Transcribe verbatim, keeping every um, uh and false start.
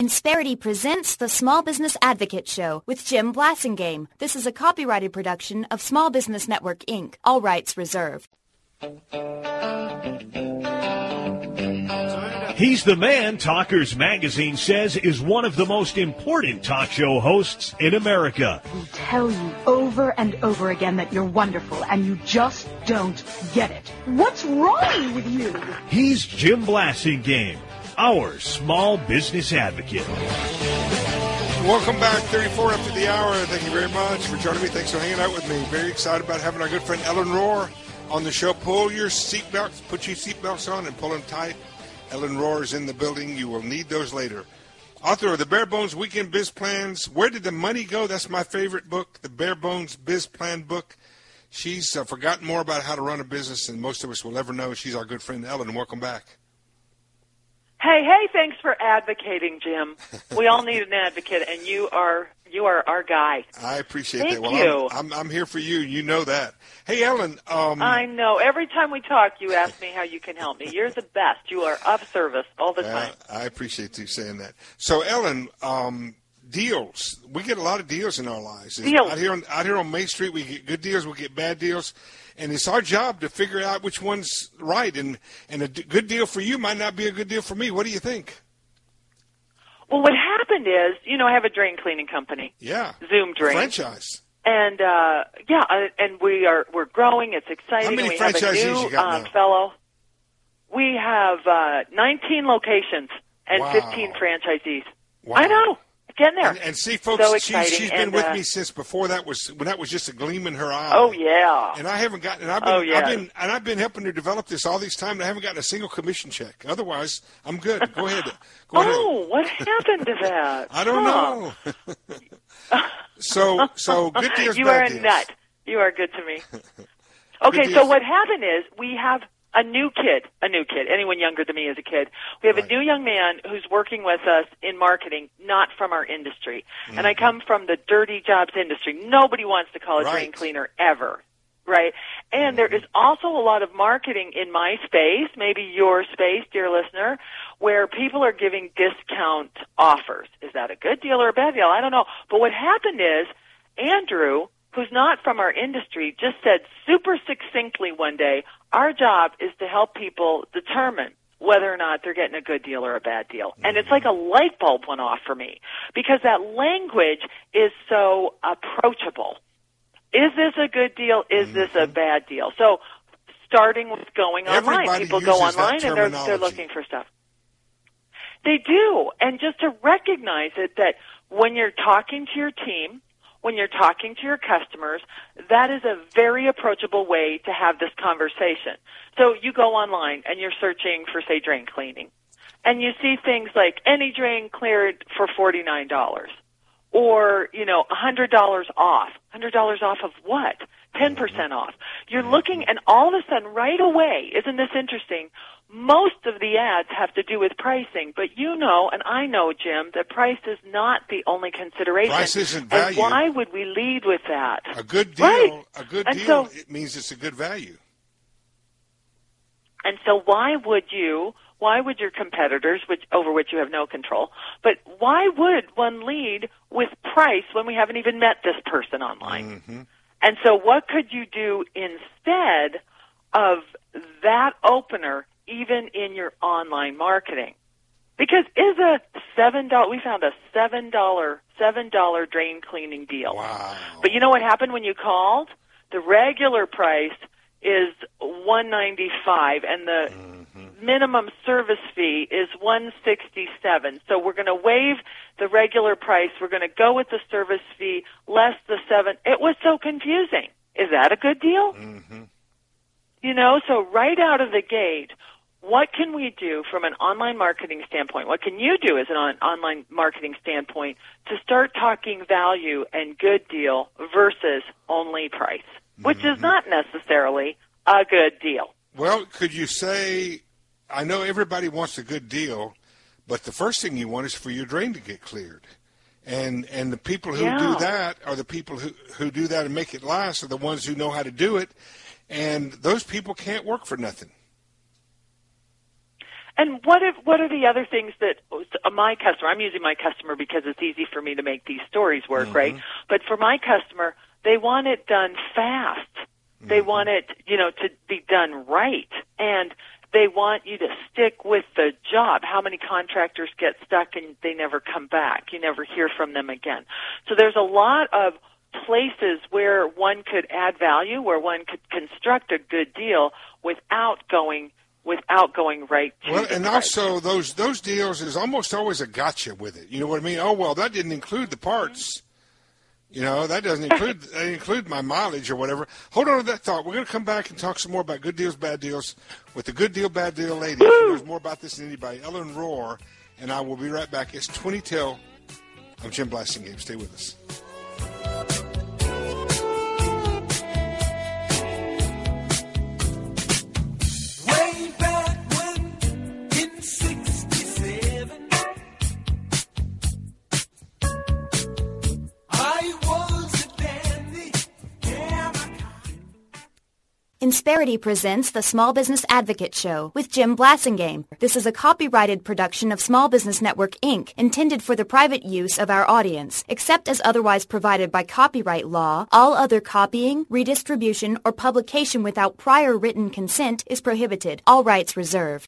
Insperity presents the Small Business Advocate Show with Jim Blasingame. This is a copyrighted production of Small Business Network, Incorporated. All rights reserved. He's the man Talkers Magazine says is one of the most important talk show hosts in America. We tell you over and over again that you're wonderful, and you just don't get it. What's wrong with you? He's Jim Blasingame, our small business advocate. Welcome back, thirty-four after the hour. Thank you very much for joining me. Thanks for hanging out with me. Very excited about having our good friend Ellen Rohr on the show. Pull your seatbelts, put your seatbelts on and pull them tight. Ellen Rohr is in the building. You will need those later. Author of the Bare Bones Weekend Biz Plans. Where Did the Money Go? That's my favorite book, the Bare Bones Biz Plan book. She's uh, forgotten more about how to run a business than most of us will ever know. She's our good friend Ellen. Welcome back. Hey, hey, thanks for advocating, Jim. We all need an advocate, and you are you are our guy. I appreciate Thank that. Well, you. I'm, I'm, I'm here for you. You know that. Hey, Ellen. Um, I know. Every time we talk, you ask me how you can help me. You're the best. You are of service all the time. Uh, I appreciate you saying that. So, Ellen, um, deals. We get a lot of deals in our lives. Deals. Out here on, out here on Main Street, we get good deals, we get bad deals. And it's our job to figure out which one's right. And, and a d- good deal for you might not be a good deal for me. What do you think? Well, what happened is, you know, I have a drain cleaning company. Yeah. Zoom Drain. Franchise. And, uh, yeah, uh, and we are, we're growing. It's exciting. How many we franchisees have a new, you got um, now? fellow. We have uh, nineteen locations and Wow. fifteen franchisees. Wow. I know. Getting there. And, and see, folks, So she's, exciting. she's been And, with uh, me since before that was when that was just a gleam in her eye. Oh, yeah. And I haven't gotten. And I've been, Oh, yeah. I've been, and I've been helping her develop this all these time. And I haven't gotten a single commission check. Otherwise, I'm good. Go ahead. Go ahead. Oh, what happened to that? I don't Huh. know. so, so good deals. You bad are a deals. nut. You are good to me. Okay, Good so deals. what happened is we have a new kid, a new kid. Anyone younger than me is a kid. We have Right. a new young man who's working with us in marketing, not from our industry. Mm-hmm. And I come from the dirty jobs industry. Nobody wants to call a Right. drain cleaner ever. Right? And there is also a lot of marketing in my space, maybe your space, dear listener, where people are giving discount offers. Is that a good deal or a bad deal? I don't know. But what happened is Andrew, who's not from our industry, just said super succinctly one day, our job is to help people determine whether or not they're getting a good deal or a bad deal. And it's like a light bulb went off for me because that language is so approachable. Is this a good deal? Is this a bad deal? So starting with going online, Everybody people go uses that online and they're, they're terminology. looking for stuff. They do. And just to recognize it that when you're talking to your team, when you're talking to your customers, that is a very approachable way to have this conversation. So you go online and you're searching for, say, drain cleaning, and you see things like any drain cleared for forty-nine dollars or, you know, one hundred dollars off. one hundred dollars off of what? ten percent off. You're looking, and all of a sudden, right away, isn't this interesting? Most of the ads have to do with pricing, but you know, and I know, Jim, that price is not the only consideration. Price isn't And value. why would we lead with that? A good deal. Right. A good And deal. so- it means it's a good value. And so why would you, why would your competitors, which over which you have no control, but why would one lead with price when we haven't even met this person online? Mm-hmm. And so what could you do instead of that opener even in your online marketing? Because is a seven dollar, we found a seven dollar, seven dollar drain cleaning deal. Wow. But you know what happened when you called? The regular price is one ninety-five and the Mm-hmm. minimum service fee is one sixty-seven. So we're going to waive the regular price. We're going to go with the service fee less the seven. It was so confusing. Is that a good deal? Mm-hmm. You know, so right out of the gate, what can we do from an online marketing standpoint? What can you do as an on- online marketing standpoint to start talking value and good deal versus only price, which Mm-hmm. is not necessarily a good deal? Well, could you say, I know everybody wants a good deal, but the first thing you want is for your drain to get cleared. And and the people who Yeah. do that are the people who, who do that and make it last are the ones who know how to do it. And those people can't work for nothing. And what if, what are the other things that uh, my customer, I'm using my customer because it's easy for me to make these stories work, mm-hmm. right? But for my customer, they want it done fast. Mm-hmm. They want it, you know, to be done right. And they want you to stick with the job. How many contractors get stuck and they never come back? You never hear from them again. So there's a lot of places where one could add value, where one could construct a good deal without going without going right to well, the and price. Also those those deals is almost always a gotcha with it. You know what I mean? Oh well, that didn't include the parts. You know, that doesn't include that didn't include my mileage or whatever. Hold on to that thought. We're going to come back and talk some more about good deals, bad deals with the good deal, bad deal lady. She knows more about this than anybody. Ellen Rohr, and I will be right back. It's twenty till. I'm Jim Blasingame. Stay with us. Insperity presents the Small Business Advocate Show with Jim Blasingame. This is a copyrighted production of Small Business Network, Incorporated, intended for the private use of our audience. Except as otherwise provided by copyright law, all other copying, redistribution, or publication without prior written consent is prohibited. All rights reserved.